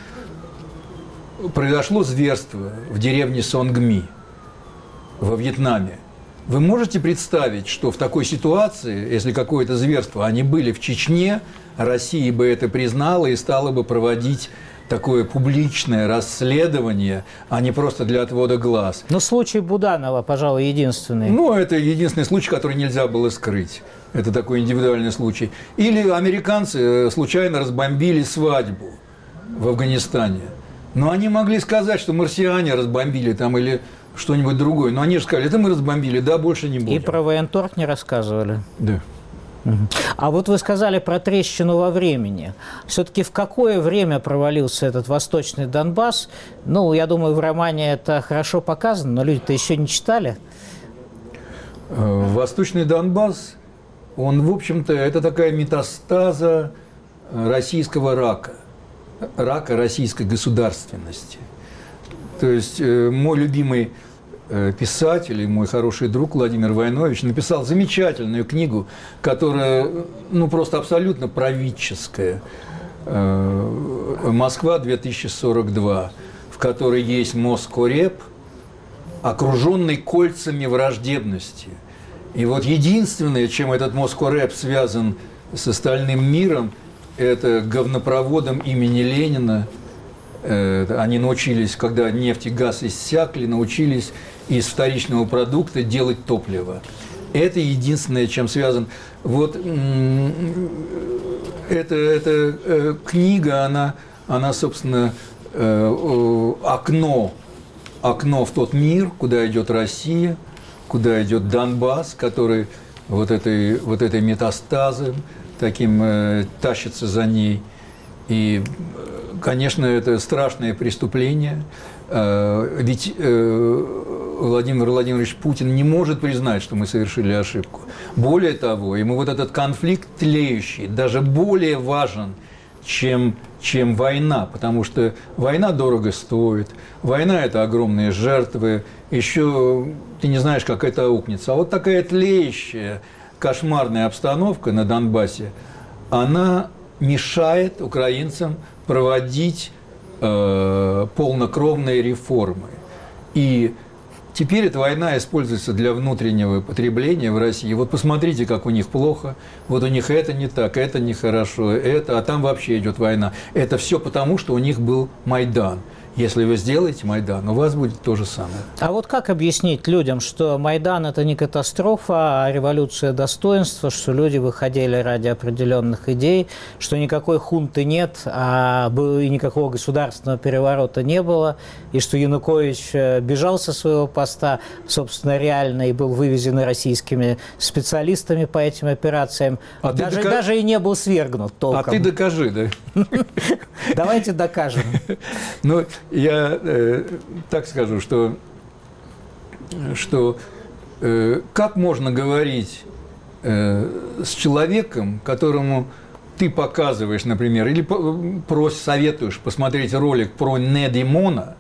Произошло зверство в деревне Сонгми во Вьетнаме. Вы можете представить, что в такой ситуации, если какое-то зверство, они были в Чечне, Россия бы это признала и стала бы проводить такое публичное расследование, а не просто для отвода глаз. Но случай Буданова, пожалуй, единственный. Ну, это единственный случай, который нельзя было скрыть. Это такой индивидуальный случай. Или американцы случайно разбомбили свадьбу в Афганистане. Но они могли сказать, что марсиане разбомбили там или что-нибудь другое. Но они же сказали, это мы разбомбили, да, больше не будем. И про военторг не рассказывали. Да. А вот вы сказали про трещину во времени. Все-таки в какое время провалился этот Восточный Донбасс? Ну, я думаю, в романе это хорошо показано, но люди-то еще не читали. Восточный Донбасс, он, в общем-то, это такая метастаза российского рака. Рака российской государственности. То есть мой любимый писатель и мой хороший друг Владимир Войнович написал замечательную книгу, которая, ну, просто абсолютно правительская. «Москва две тысячи сорок два», в которой есть Москореп, окруженный кольцами враждебности. И вот единственное, чем этот Москореп связан с остальным миром, это говнопроводом имени Ленина. Они научились, когда нефть и газ иссякли, научились из вторичного продукта делать топливо. Это единственное, чем связан. Вот эта, эта книга, она, она, собственно, окно, окно в тот мир, куда идет Россия, куда идет Донбасс, который вот этой, вот этой метастазой таким э, тащится за ней. И, конечно, это страшное преступление. Э, ведь э, Владимир Владимирович Путин не может признать, что мы совершили ошибку. Более того, ему вот этот конфликт тлеющий даже более важен, чем, чем война, потому что война дорого стоит, война – это огромные жертвы, еще ты не знаешь, как это аукнется. А вот такая тлеющая, кошмарная обстановка на Донбассе, она мешает украинцам проводить э, полнокровные реформы. И теперь эта война используется для внутреннего потребления в России. Вот посмотрите, как у них плохо. Вот у них это не так, это нехорошо, это, а там вообще идет война. Это все потому, что у них был Майдан. Если вы сделаете Майдан, у вас будет то же самое. А вот как объяснить людям, что Майдан – это не катастрофа, а революция достоинства, что люди выходили ради определенных идей, что никакой хунты нет, а и никакого государственного переворота не было, и что Янукович бежал со своего поста, собственно, реально, и был вывезен российскими специалистами по этим операциям, а даже, дока... даже и не был свергнут толком. А ты докажи, да? Давайте докажем. Ну, я э, так скажу, что, что э, как можно говорить э, с человеком, которому ты показываешь, например, или просишь, советуешь посмотреть ролик про Недимона,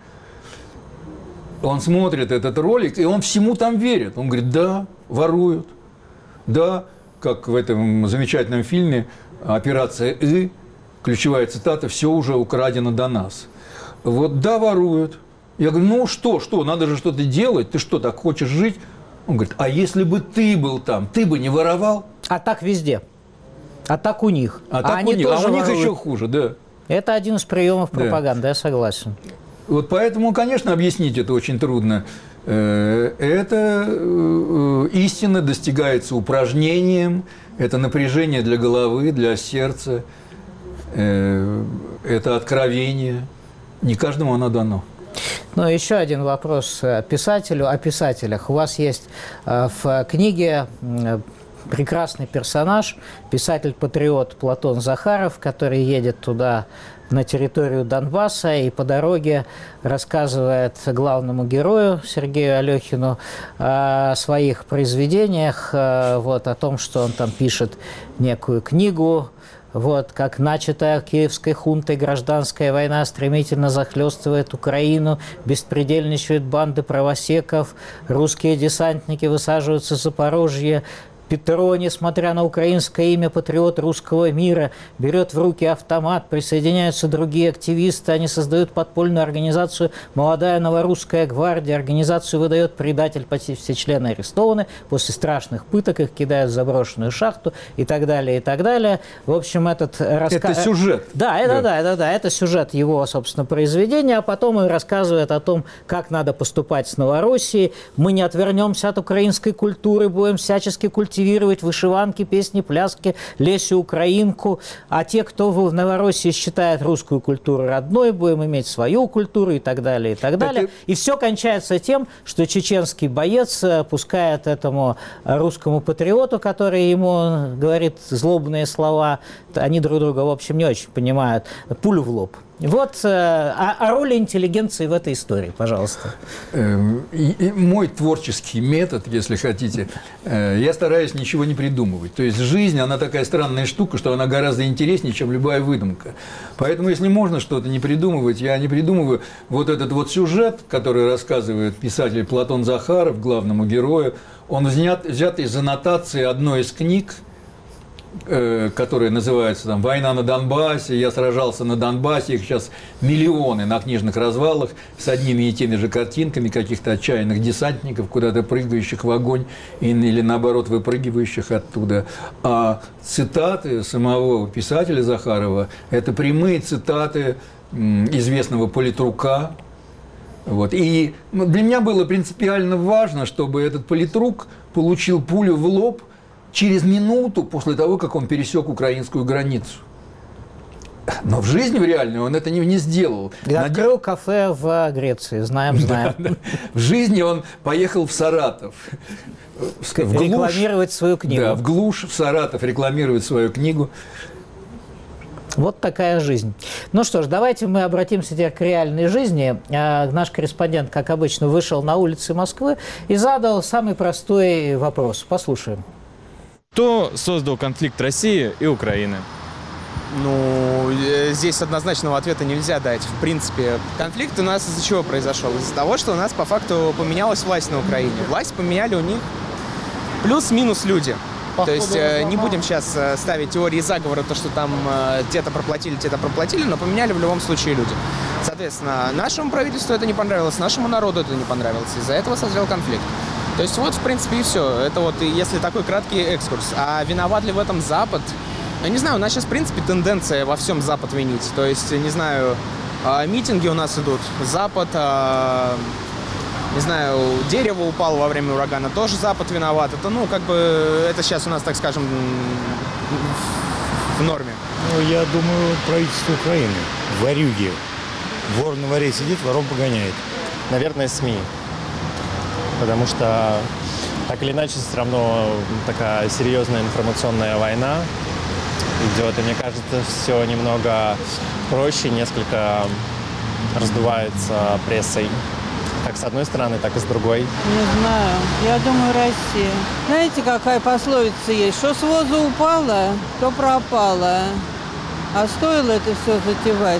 он смотрит этот ролик, и он всему там верит. Он говорит, да, воруют, да, как в этом замечательном фильме «Операция И», ключевая цитата, все уже украдено до нас. Вот, да, воруют. Я говорю, ну что, что, надо же что-то делать, ты что, так хочешь жить? Он говорит, а если бы ты был там, ты бы не воровал? А так везде. А так у них. А, а так они у них, а у них еще хуже, да. Это один из приемов пропаганды, да. Я согласен. Вот поэтому, конечно, объяснить это очень трудно. Это истина достигается упражнением, это напряжение для головы, для сердца, это откровение. Не каждому оно дано. Ну, еще один вопрос писателю о писателях. У вас есть в книге прекрасный персонаж, писатель-патриот Платон Захаров, который едет туда, на территорию Донбасса, и по дороге рассказывает главному герою Сергею Алехину о своих произведениях, вот, о том, что он там пишет некую книгу, вот, как начатая киевской хунтой гражданская война стремительно захлестывает Украину, беспредельничают банды правосеков, русские десантники высаживаются в Запорожье, Петро, несмотря на украинское имя, патриот русского мира, берет в руки автомат, присоединяются другие активисты, они создают подпольную организацию «Молодая новорусская гвардия». Организацию выдает предатель, почти все члены арестованы, после страшных пыток их кидают в заброшенную шахту и так далее, и так далее. В общем, этот рассказ... Это сюжет. Да, это, да. Да, это, да, это сюжет его, собственно, произведения, а потом он рассказывает о том, как надо поступать с Новороссией. Мы не отвернемся от украинской культуры, будем всячески культивировать вышиванки, песни, пляски, Лесю Украинку. А те, кто в Новороссии считает русскую культуру родной, будем иметь свою культуру и так далее, и так далее. Это... И все кончается тем, что чеченский боец пускает этому русскому патриоту, который ему говорит злобные слова, они друг друга, в общем, не очень понимают, пулю в лоб. Вот о, о роли интеллигенции в этой истории, пожалуйста. И, и мой творческий метод, если хотите, я стараюсь ничего не придумывать. То есть жизнь, она такая странная штука, что она гораздо интереснее, чем любая выдумка. Поэтому, если можно что-то не придумывать, я не придумываю. Вот этот вот сюжет, который рассказывает писатель Платон Захаров, главному герою, он взят, взят из аннотации одной из книг, которая называется там «Война на Донбассе», «Я сражался на Донбассе», их сейчас миллионы на книжных развалах с одними и теми же картинками каких-то отчаянных десантников, куда-то прыгающих в огонь или, наоборот, выпрыгивающих оттуда. А цитаты самого писателя Захарова – это прямые цитаты известного политрука. Вот. И для меня было принципиально важно, чтобы этот политрук получил пулю в лоб через минуту после того, как он пересек украинскую границу. Но в жизни, в реальной, он это не, не сделал. И открыл кафе в Греции, знаем, знаем. Да, да. В жизни он поехал в Саратов. В рекламировать глушь, свою книгу. Да, в глушь, в Саратов рекламировать свою книгу. Вот такая жизнь. Ну что ж, давайте мы обратимся теперь к реальной жизни. Наш корреспондент, как обычно, вышел на улицы Москвы и задал самый простой вопрос. Послушаем. Кто создал конфликт России и Украины? Ну, здесь однозначного ответа нельзя дать. В принципе, конфликт у нас из-за чего произошел? Из-за того, что у нас по факту поменялась власть на Украине. Власть поменяли у них плюс-минус люди. То есть не будем сейчас ставить теории заговора, то, что там где-то проплатили, где-то проплатили, но поменяли в любом случае люди. Соответственно, нашему правительству это не понравилось, нашему народу это не понравилось. Из-за этого созрел конфликт. То есть вот, в принципе, и все. Это вот, если такой краткий экскурс. А виноват ли в этом Запад? Я не знаю, у нас сейчас, в принципе, тенденция во всем Запад винить. То есть, не знаю, митинги у нас идут. Запад, не знаю, дерево упало во время урагана, тоже Запад виноват. Это, ну, как бы, это сейчас у нас, так скажем, в норме. Ну, я думаю, правительство Украины. Ворюги. Вор на воре сидит, вором погоняет. Наверное, СМИ. Потому что, так или иначе, все равно такая серьезная информационная война идет. И мне кажется, все немного проще, несколько раздувается прессой. Как с одной стороны, так и с другой. Не знаю. Я думаю, Россия. Знаете, какая пословица есть? Что с воза упало, то пропало. А стоило это все затевать,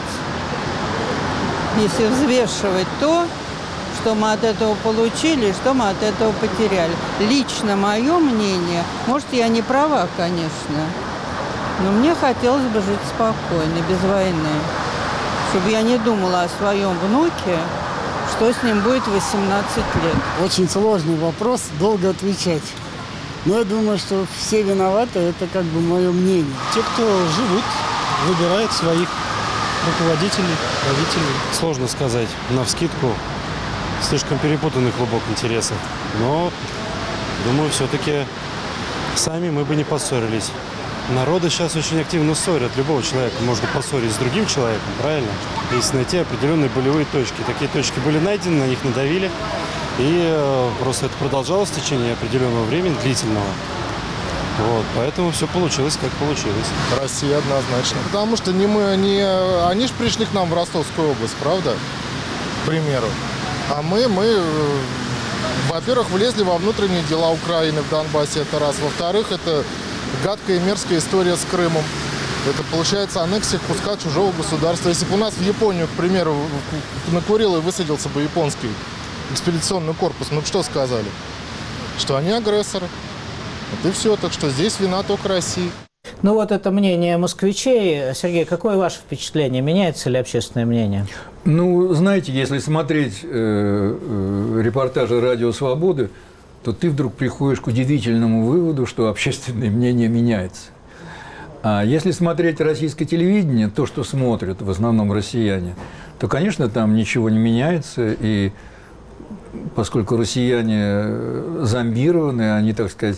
если взвешивать то, что мы от этого получили, что мы от этого потеряли. Лично мое мнение, может, я не права, конечно, но мне хотелось бы жить спокойно, без войны. Чтобы я не думала о своем внуке, что с ним будет восемнадцать лет. Очень сложный вопрос, долго отвечать. Но я думаю, что все виноваты, это как бы мое мнение. Те, кто живут, выбирают своих руководителей, правителей. Сложно сказать навскидку. Слишком перепутанный клубок интересов. Но, думаю, все-таки сами мы бы не поссорились. Народы сейчас очень активно ссорят. Любого человека можно поссорить с другим человеком, правильно? Если найти определенные болевые точки. Такие точки были найдены, на них надавили. И э, просто это продолжалось в течение определенного времени, длительного. Вот, поэтому все получилось, как получилось. Россия однозначно. Потому что не мы, не они же пришли к нам в Ростовскую область, правда? К примеру. А мы, мы, во-первых, влезли во внутренние дела Украины в Донбассе, это раз. Во-вторых, это гадкая и мерзкая история с Крымом. Это, получается, аннексия куска чужого государства. Если бы у нас в Японию, к примеру, накурил и высадился бы японский экспедиционный корпус, мы бы что сказали? Что они агрессоры. Вот и все. Так что здесь вина только России. Ну вот это мнение москвичей. Сергей, какое ваше впечатление? Меняется ли общественное мнение? Ну, знаете, если смотреть э, э, репортажи «Радио Свободы», то ты вдруг приходишь к удивительному выводу, что общественное мнение меняется. А если смотреть российское телевидение, то, что смотрят в основном россияне, то, конечно, там ничего не меняется. И поскольку россияне зомбированы, они, так сказать,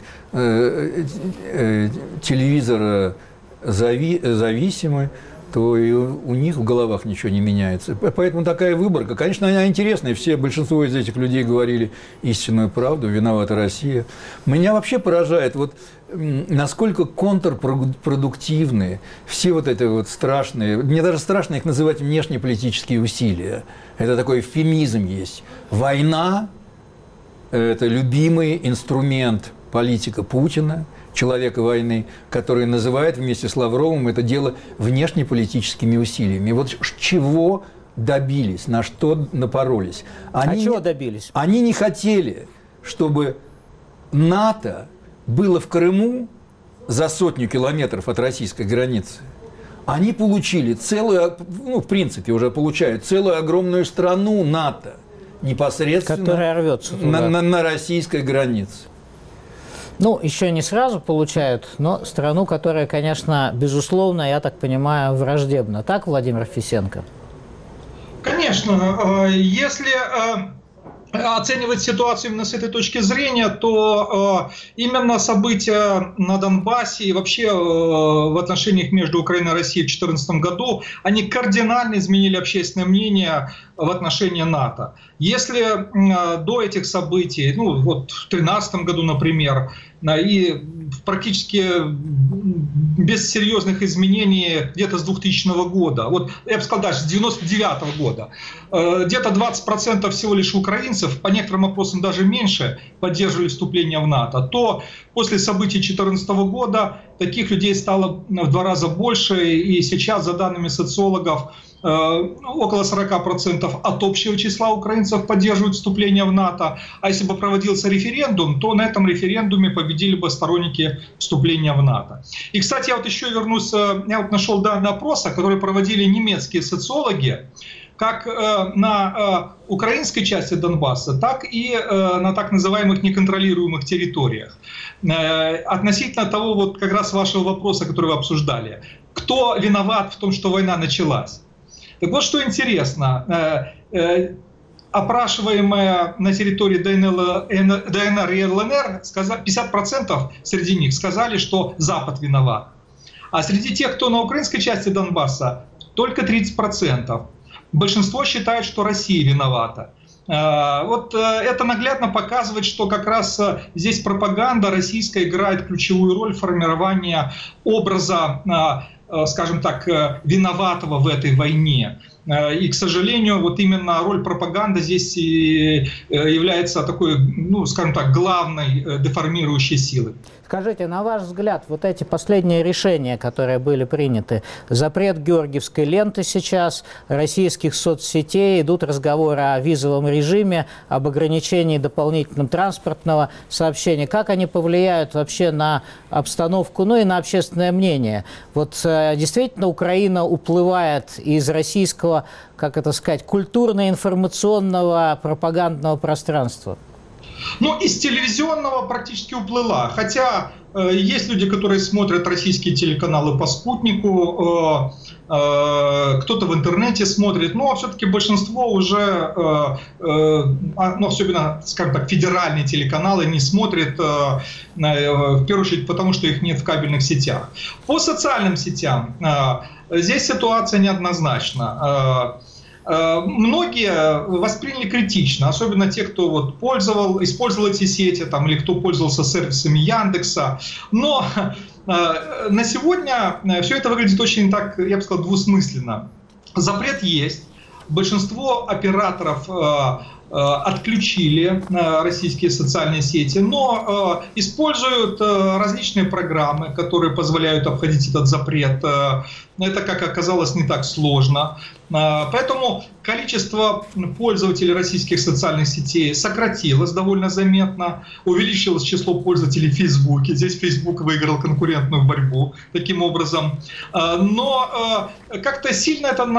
телевизора зависимы, то и у них в головах ничего не меняется. Поэтому такая выборка. Конечно, она интересная. Все, большинство из этих людей говорили истинную правду, виновата Россия. Меня вообще поражает, вот, насколько контрпродуктивные все вот эти вот страшные, мне даже страшно их называть внешнеполитические усилия. Это такой эвфемизм есть. Война – это любимый инструмент политика Путина, человека войны, который называет вместе с Лавровым это дело внешнеполитическими усилиями. Вот чего добились, на что напоролись. Они, а чего добились? Они не хотели, чтобы НАТО было в Крыму за сотню километров от российской границы. Они получили целую, ну, в принципе, уже получают целую огромную страну НАТО непосредственно, которая рвется на, на, на российской границе. Ну, еще не сразу получают, но страну, которая, конечно, безусловно, я так понимаю, враждебна. Так, Владимир Фисенко? Конечно. Если оценивать ситуацию именно с этой точки зрения, то именно события на Донбассе и вообще в отношениях между Украиной и Россией в две тысячи четырнадцатом году, они кардинально изменили общественное мнение в отношении НАТО. Если до этих событий, ну вот в две тысячи тринадцатом году, например, и практически без серьезных изменений где-то с двухтысячного года, вот я бы сказал даже с девяносто девятого года, где-то двадцать процентов всего лишь украинцев, по некоторым опросам даже меньше, поддерживали вступление в НАТО, то после событий две тысячи четырнадцатого года таких людей стало в два раза больше, и сейчас, за данными социологов, около сорока процентов от общего числа украинцев поддерживают вступление в НАТО. А если бы проводился референдум, то на этом референдуме победили бы сторонники вступления в НАТО. И, кстати, я вот еще вернусь, я вот нашел данные опроса, которые проводили немецкие социологи, как на украинской части Донбасса, так и на так называемых неконтролируемых территориях. Относительно того, вот как раз вашего вопроса, который вы обсуждали, кто виноват в том, что война началась? Так вот, что интересно, опрашиваемые на территории ДНР и ЛНР, пятьдесят процентов среди них сказали, что Запад виноват. А среди тех, кто на украинской части Донбасса, только тридцать процентов. Большинство считает, что Россия виновата. Вот это наглядно показывает, что как раз здесь пропаганда российская играет ключевую роль в формировании образа, скажем так, виноватого в этой войне. И, к сожалению, вот именно роль пропаганды здесь и является такой, ну, скажем так, главной деформирующей силой. Скажите, на ваш взгляд, вот эти последние решения, которые были приняты, запрет георгиевской ленты сейчас, российских соцсетей, идут разговоры о визовом режиме, об ограничении дополнительного транспортного сообщения, как они повлияют вообще на обстановку, ну и на общественное мнение? Вот действительно Украина уплывает из российского, как это сказать, культурно-информационного пропагандного пространства? Ну, из телевизионного практически уплыла. Хотя э, есть люди, которые смотрят российские телеканалы по спутнику, э, э, кто-то в интернете смотрит, но все-таки большинство уже, э, э, ну, особенно, скажем так, федеральные телеканалы не смотрят, э, э, в первую очередь потому, что их нет в кабельных сетях. По социальным сетям э, здесь ситуация неоднозначна. Э, Многие восприняли критично, особенно те, кто вот пользовал, использовал эти сети, там, или кто пользовался сервисами Яндекса. Но э, на сегодня все это выглядит очень так, я бы сказал, двусмысленно. Запрет есть. Большинство операторов э, э, отключили э, российские социальные сети, но э, используют э, различные программы, которые позволяют обходить этот запрет. Э, это, как оказалось, не так сложно. Поэтому количество пользователей российских социальных сетей сократилось довольно заметно. Увеличилось число пользователей в Фейсбуке. Здесь Facebook выиграл конкурентную борьбу таким образом. Но как-то сильно это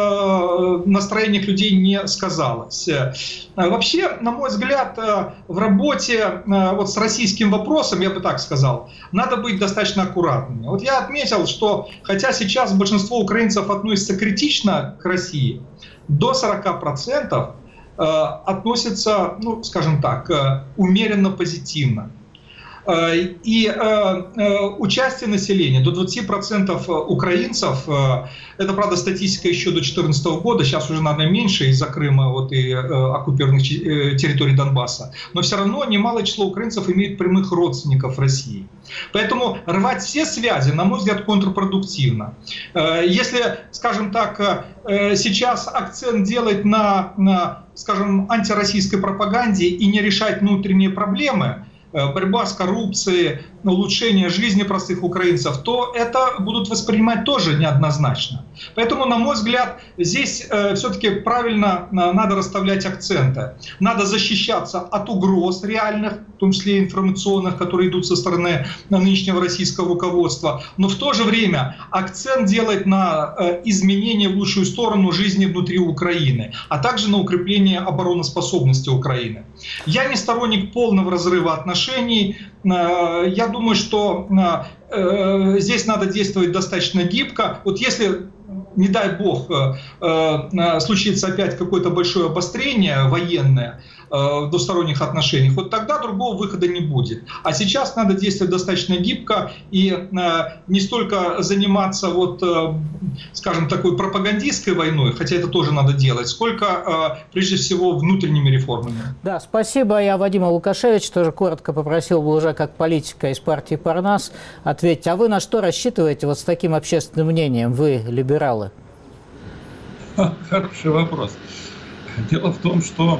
на настроениях людей не сказалось. Вообще, на мой взгляд, в работе вот с российским вопросом, я бы так сказал, надо быть достаточно аккуратными. Вот я отметил, что хотя сейчас большинство украинцев относится критично к России, до сорока процентов э, относятся, ну, скажем так, э, умеренно позитивно. Э, и э, э, участие населения до двадцати процентов украинцев, э, это, правда, статистика еще до две тысячи четырнадцатого года, сейчас уже, наверное, меньше из-за Крыма вот, и э, оккупированных э, территорий Донбасса, но все равно немалое число украинцев имеет прямых родственников в России. Поэтому рвать все связи, на мой взгляд, контрпродуктивно. Если, скажем так, сейчас акцент делать на, на, скажем, антироссийской пропаганде и не решать внутренние проблемы, борьба с коррупцией, улучшение жизни простых украинцев, то это будут воспринимать тоже неоднозначно. Поэтому, на мой взгляд, здесь э, все-таки правильно э, надо расставлять акценты. Надо защищаться от угроз реальных, в том числе информационных, которые идут со стороны нынешнего российского руководства. Но в то же время акцент делать на э, изменение в лучшую сторону жизни внутри Украины, а также на укрепление обороноспособности Украины. Я не сторонник полного разрыва отношений. Э, я думаю, что э, здесь надо действовать достаточно гибко. Вот если, не дай бог, э, э, случится опять какое-то большое обострение военное э, в двусторонних отношениях, вот тогда другого выхода не будет. А сейчас надо действовать достаточно гибко и э, не столько заниматься, вот, э, скажем, такой пропагандистской войной, хотя это тоже надо делать, сколько, э, прежде всего, внутренними реформами. Да, спасибо. Я Вадима Лукашевича тоже коротко попросил бы уже как политика из партии Парнас ответить. А вы на что рассчитываете вот с таким общественным мнением, вы, либералы? Хороший вопрос. Дело в том, что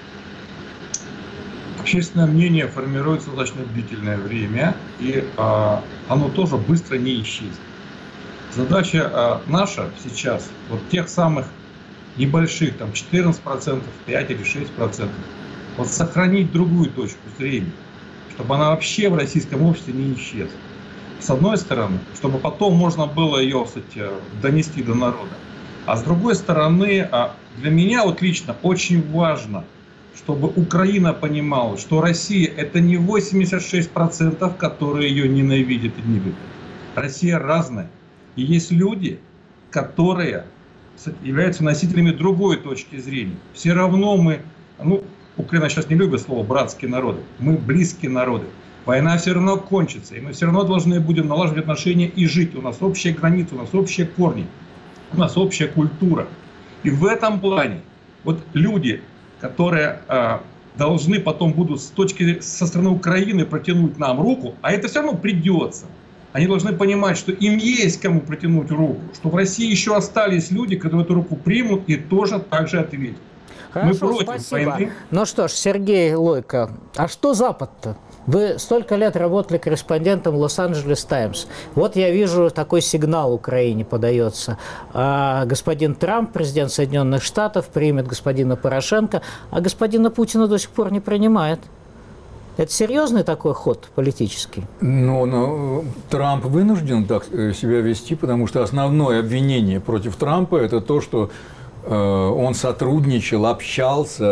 общественное мнение формируется достаточно длительное время, и а, оно тоже быстро не исчезнет. Задача а, наша сейчас, вот тех самых небольших, там четырнадцать процентов, пять или шесть процентов, вот сохранить другую точку зрения, чтобы она вообще в российском обществе не исчезла. С одной стороны, чтобы потом можно было ее, кстати, донести до народа. А с другой стороны, для меня вот лично очень важно, чтобы Украина понимала, что Россия это не восемьдесят шесть процентов, которые ее ненавидят и не любят. Россия разная. И есть люди, которые являются носителями другой точки зрения. Все равно мы, ну, Украина сейчас не любит слово «братские народы», мы близкие народы. Война все равно кончится, и мы все равно должны будем налаживать отношения и жить. У нас общие границы, у нас общие корни, у нас общая культура. И в этом плане вот люди, которые э, должны потом будут с точки, со стороны Украины протянуть нам руку, а это все равно придется. Они должны понимать, что им есть кому протянуть руку, что в России еще остались люди, которые эту руку примут и тоже так же ответят. Хорошо, мы против спасибо. Войны. Ну что ж, Сергей Лойко, а что Запад-то? Вы столько лет работали корреспондентом Лос-Анджелес Таймс. Вот я вижу, такой сигнал Украине подается. А господин Трамп, президент Соединенных Штатов, примет господина Порошенко, а господина Путина до сих пор не принимает. Это серьезный такой ход политический? Ну, ну, Трамп вынужден так себя вести, потому что основное обвинение против Трампа – это то, что э, он сотрудничал, общался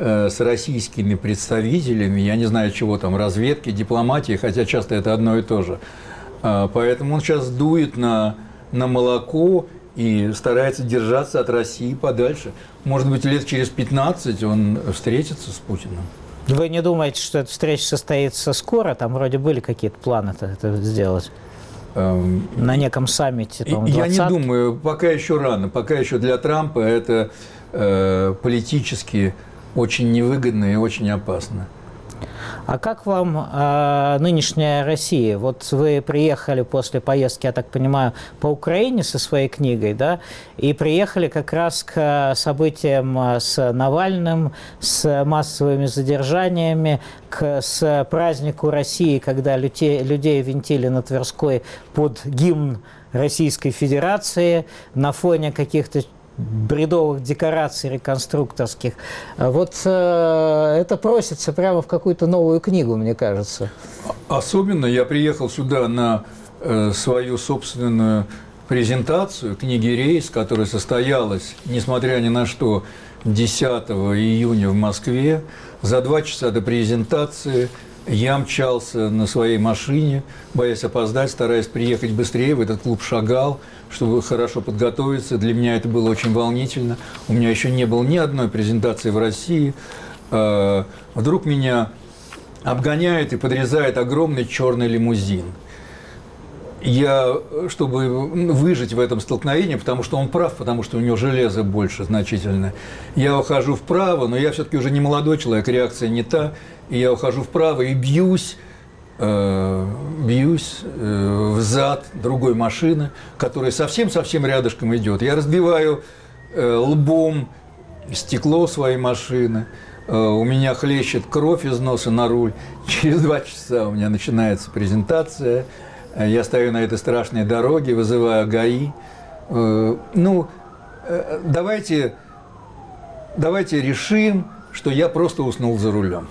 э, с российскими представителями, я не знаю, чего там, разведки, дипломатии, хотя часто это одно и то же. Э, поэтому он сейчас дует на, на молоко и старается держаться от России подальше. Может быть, лет через пятнадцать он встретится с Путиным. Вы не думаете, что эта встреча состоится скоро? Там вроде были какие-то планы это сделать? Эм, на неком саммите? Там, я не думаю, пока еще рано. Пока еще для Трампа это э, политически очень невыгодно и очень опасно. А как вам э, нынешняя Россия? Вот вы приехали после поездки, я так понимаю, по Украине со своей книгой, да, и приехали как раз к событиям с Навальным, с массовыми задержаниями, к, с празднику России, когда людей, людей винтили на Тверской под гимн Российской Федерации на фоне каких-то бредовых декораций реконструкторских. Вот э, это просится прямо в какую-то новую книгу, мне кажется. Особенно я приехал сюда на э, свою собственную презентацию книги «Рейс», которая состоялась, несмотря ни на что, десятого июня в Москве. За два часа до презентации я мчался на своей машине, боясь опоздать, стараясь приехать быстрее. В этот клуб шагал, чтобы хорошо подготовиться. Для меня это было очень волнительно. У меня еще не было ни одной презентации в России. Вдруг меня обгоняет и подрезает огромный черный лимузин. Я, чтобы выжить в этом столкновении, потому что он прав, потому что у него железа больше значительно, я ухожу вправо, но я все-таки уже не молодой человек, реакция не та, и я ухожу вправо и бьюсь, э, бьюсь э, в зад другой машины, которая совсем-совсем рядышком идет. Я разбиваю э, лбом стекло своей машины, э, у меня хлещет кровь из носа на руль, через два часа у меня начинается презентация. Я стою на этой страшной дороге, вызываю ГАИ. Ну, давайте, давайте решим, что я просто уснул за рулем.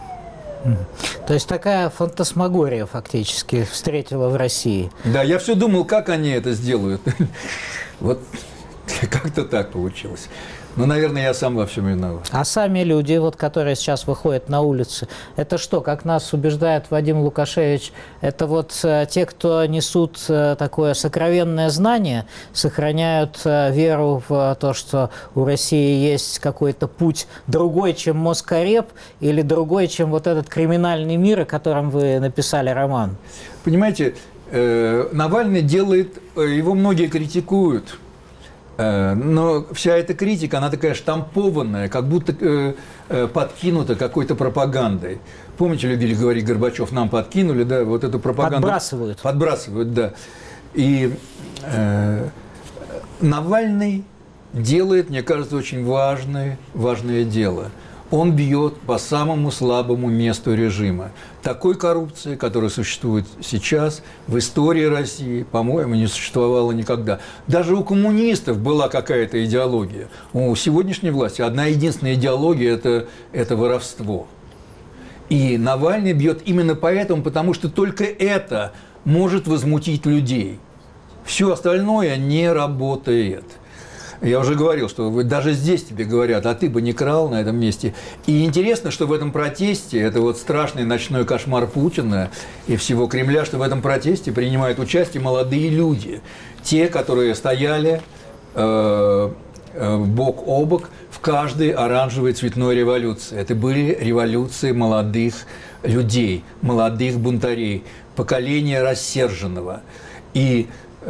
То есть такая фантасмагория фактически встретила в России. Да, я все думал, как они это сделают. Вот как-то так получилось. Ну, наверное, я сам во всем виноват. А сами люди, вот, которые сейчас выходят на улицы, это что, как нас убеждает Вадим Лукашевич, это вот э, те, кто несут э, такое сокровенное знание, сохраняют э, веру в то, что у России есть какой-то путь другой, чем Москареп, или другой, чем вот этот криминальный мир, о котором вы написали роман? Понимаете, э, Навальный делает, его многие критикуют. Но вся эта критика, она такая штампованная, как будто э, э, подкинута какой-то пропагандой. Помните, любили говорить Горбачев, нам подкинули, да, вот эту пропаганду. Подбрасывают. Подбрасывают, да. И э, Навальный делает, мне кажется, очень важное, важное дело. Он бьет по самому слабому месту режима. Такой коррупции, которая существует сейчас, в истории России, по-моему, не существовало никогда. Даже у коммунистов была какая-то идеология. У сегодняшней власти одна единственная идеология – это, это воровство. И Навальный бьет именно поэтому, потому что только это может возмутить людей. Все остальное не работает. Я уже говорил, что вы, даже здесь тебе говорят, а ты бы не крал на этом месте. И интересно, что в этом протесте, это вот страшный ночной кошмар Путина и всего Кремля, что в этом протесте принимают участие молодые люди. Те, которые стояли э, э, бок о бок в каждой оранжевой цветной революции. Это были революции молодых людей, молодых бунтарей, поколения рассерженного. И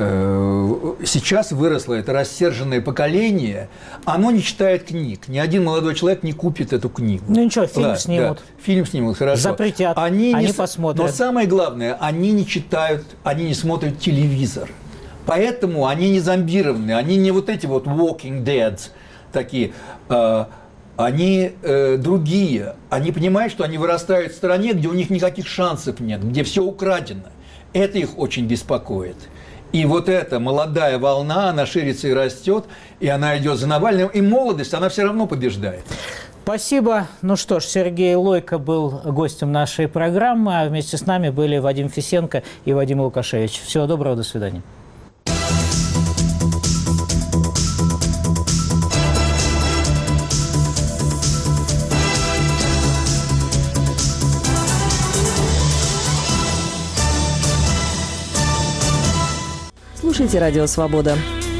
сейчас выросло это рассерженное поколение, оно не читает книг. Ни один молодой человек не купит эту книгу. Ну ничего, фильм да, снимут. Да, фильм снимут, хорошо. Запретят, они, они не, посмотрят. Но самое главное, они не читают, они не смотрят телевизор. Поэтому они не зомбированы, они не вот эти вот Walking Dead такие. Э, они э, другие. Они понимают, что они вырастают в стране, где у них никаких шансов нет, где все украдено. Это их очень беспокоит. И вот эта молодая волна, она ширится и растет, и она идет за Навальным, и молодость, она все равно побеждает. Спасибо. Ну что ж, Сергей Лойко был гостем нашей программы, а вместе с нами были Вадим Фисенко и Вадим Лукашевич. Всего доброго, до свидания. слушайте «Радио Свобода».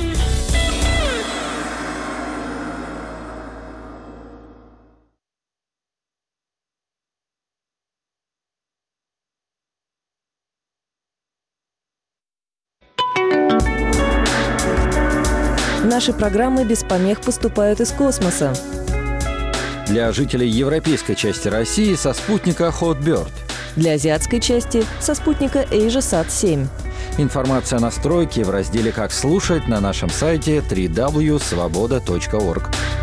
Наши программы без помех поступают из космоса. Для жителей европейской части России со спутника Hotbird. Для азиатской части со спутника AsiaSat семь. Информация о настройке в разделе «Как слушать» на нашем сайте дабл ю дабл ю дабл ю точка своboda точка орг.